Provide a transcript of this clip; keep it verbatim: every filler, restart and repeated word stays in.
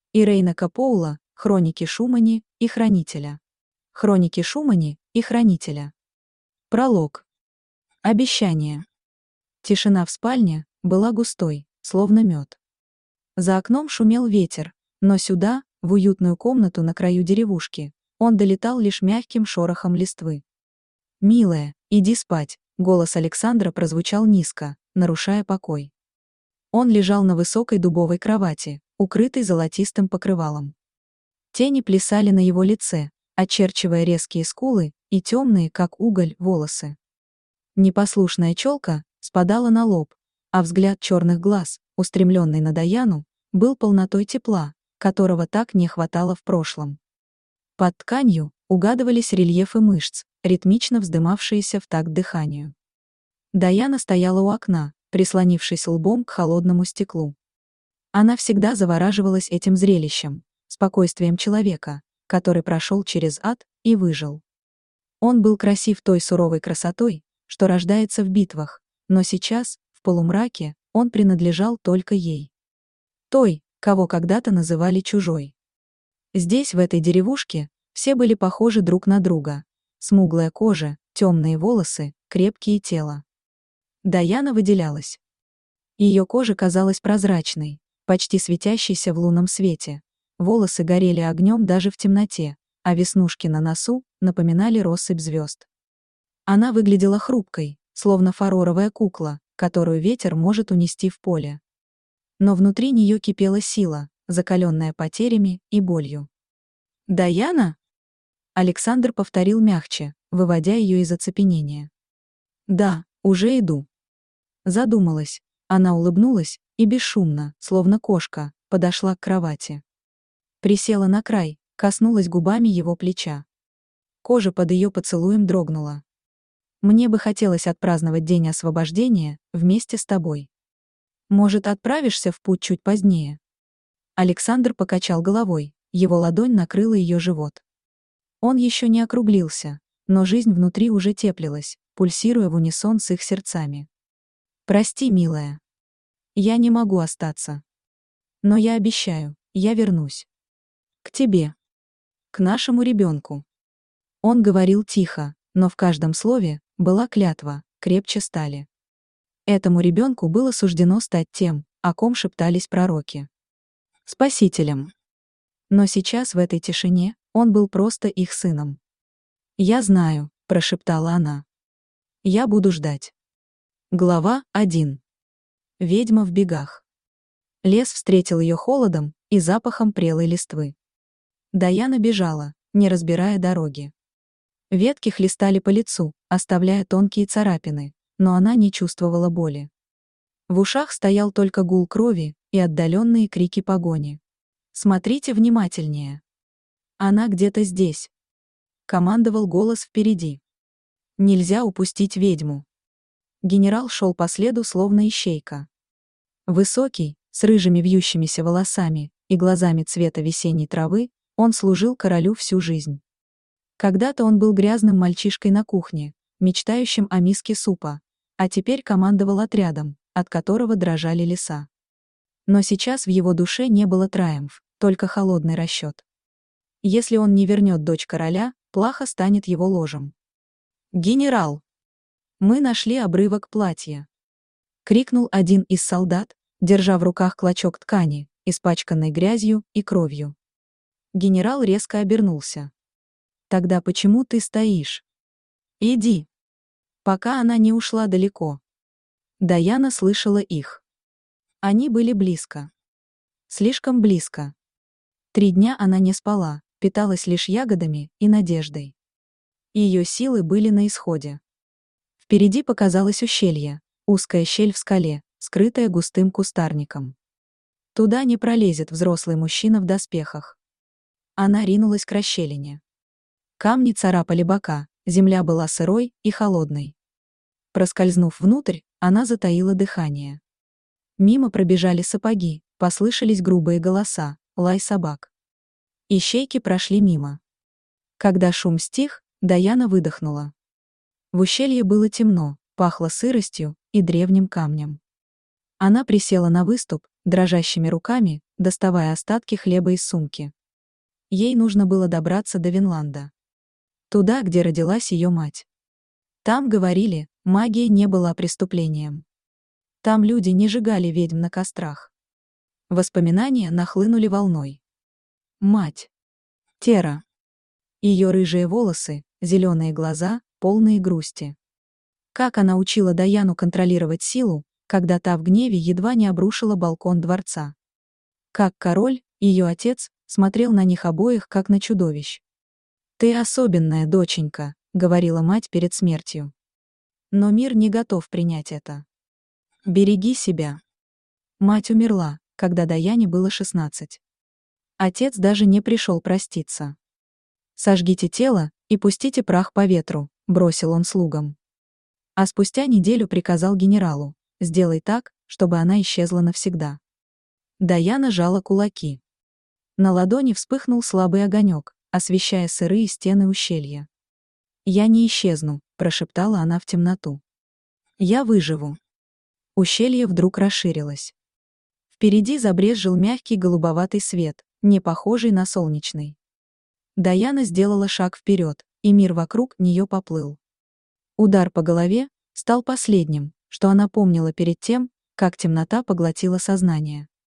Ирейна Капоула, Хроники Шумани и Хранителя. Хроники Шумани и Хранителя. Пролог. Обещание. Тишина в спальне была густой, словно мед. За окном шумел ветер, но сюда, в уютную комнату на краю деревушки, он долетал лишь мягким шорохом листвы. «Милая, иди спать», — голос Александра прозвучал низко, нарушая покой. Он лежал на высокой дубовой кровати, укрытой золотистым покрывалом. Тени плясали на его лице, очерчивая резкие скулы и темные, как уголь, волосы. Непослушная челка спадала на лоб, а взгляд черных глаз, устремленный на Даяну, был полнотой тепла, которого так не хватало в прошлом. Под тканью угадывались рельефы мышц, ритмично вздымавшиеся в такт дыханию. Даяна стояла у окна, прислонившись лбом к холодному стеклу. Она всегда завораживалась этим зрелищем, спокойствием человека, который прошел через ад и выжил. Он был красив той суровой красотой, что рождается в битвах, но сейчас, в полумраке, он принадлежал только ей. Той, кого когда-то называли чужой. Здесь, в этой деревушке, все были похожи друг на друга. Смуглая кожа, темные волосы, крепкие тела. Даяна выделялась. Ее кожа казалась прозрачной, почти светящейся в лунном свете. Волосы горели огнем даже в темноте, а веснушки на носу напоминали россыпь звезд. Она выглядела хрупкой, словно фароровая кукла, которую ветер может унести в поле. Но внутри нее кипела сила, закаленная потерями и болью. «Даяна?» Александр повторил мягче, выводя ее из оцепенения. «Да, уже иду». Задумалась, она улыбнулась и бесшумно, словно кошка, подошла к кровати. Присела на край, коснулась губами его плеча. Кожа под ее поцелуем дрогнула. «Мне бы хотелось отпраздновать день освобождения вместе с тобой. Может, отправишься в путь чуть позднее?» Александр покачал головой, его ладонь накрыла ее живот. Он еще не округлился, но жизнь внутри уже теплилась, пульсируя в унисон с их сердцами. «Прости, милая. Я не могу остаться. Но я обещаю, я вернусь. К тебе. К нашему ребенку». Он говорил тихо, но в каждом слове была клятва, крепче стали. Этому ребенку было суждено стать тем, о ком шептались пророки. Спасителем. Но сейчас в этой тишине он был просто их сыном. «Я знаю», — прошептала она. «Я буду ждать». Глава один. Ведьма в бегах. Лес встретил ее холодом и запахом прелой листвы. Даяна бежала, не разбирая дороги. Ветки хлестали по лицу, оставляя тонкие царапины, но она не чувствовала боли. В ушах стоял только гул крови и отдаленные крики погони. «Смотрите внимательнее. Она где-то здесь», — командовал голос впереди. «Нельзя упустить ведьму». Генерал шел по следу словно ищейка. Высокий, с рыжими вьющимися волосами и глазами цвета весенней травы, он служил королю всю жизнь. Когда-то он был грязным мальчишкой на кухне, мечтающим о миске супа, а теперь командовал отрядом, от которого дрожали леса. Но сейчас в его душе не было триумф, только холодный расчет. Если он не вернет дочь короля, плахо станет его ложем. «Генерал! Мы нашли обрывок платья!» — крикнул один из солдат, держа в руках клочок ткани, испачканной грязью и кровью. Генерал резко обернулся. «Тогда почему ты стоишь? Иди!» Пока она не ушла далеко. Даяна слышала их. Они были близко. Слишком близко. Три дня она не спала, питалась лишь ягодами и надеждой. Ее силы были на исходе. Впереди показалось ущелье, узкая щель в скале, скрытая густым кустарником. Туда не пролезет взрослый мужчина в доспехах. Она ринулась к расщелине. Камни царапали бока, земля была сырой и холодной. Проскользнув внутрь, она затаила дыхание. Мимо пробежали сапоги, послышались грубые голоса, лай собак. Ищейки прошли мимо. Когда шум стих, Даяна выдохнула. В ущелье было темно, пахло сыростью и древним камнем. Она присела на выступ, дрожащими руками, доставая остатки хлеба из сумки. Ей нужно было добраться до Винланда. Туда, где родилась ее мать. Там, говорили, магия не была преступлением. Там люди не сжигали ведьм на кострах. Воспоминания нахлынули волной. Мать. Тера. Ее рыжие волосы, зеленые глаза, полные грусти. Как она учила Даяну контролировать силу, когда та в гневе едва не обрушила балкон дворца. Как король, ее отец, смотрел на них обоих, как на чудовищ. «Ты особенная, доченька», — говорила мать перед смертью. Но мир не готов принять это. «Береги себя». Мать умерла, когда Даяне было шестнадцать. Отец даже не пришел проститься. «Сожгите тело и пустите прах по ветру», — бросил он слугам. А спустя неделю приказал генералу: «Сделай так, чтобы она исчезла навсегда». Даяна жала кулаки. На ладони вспыхнул слабый огонек, освещая сырые стены ущелья. «Я не исчезну», — прошептала она в темноту. «Я выживу». Ущелье вдруг расширилось. Впереди забрезжил мягкий голубоватый свет, не похожий на солнечный. Даяна сделала шаг вперед, и мир вокруг нее поплыл. Удар по голове стал последним, что она помнила перед тем, как темнота поглотила сознание.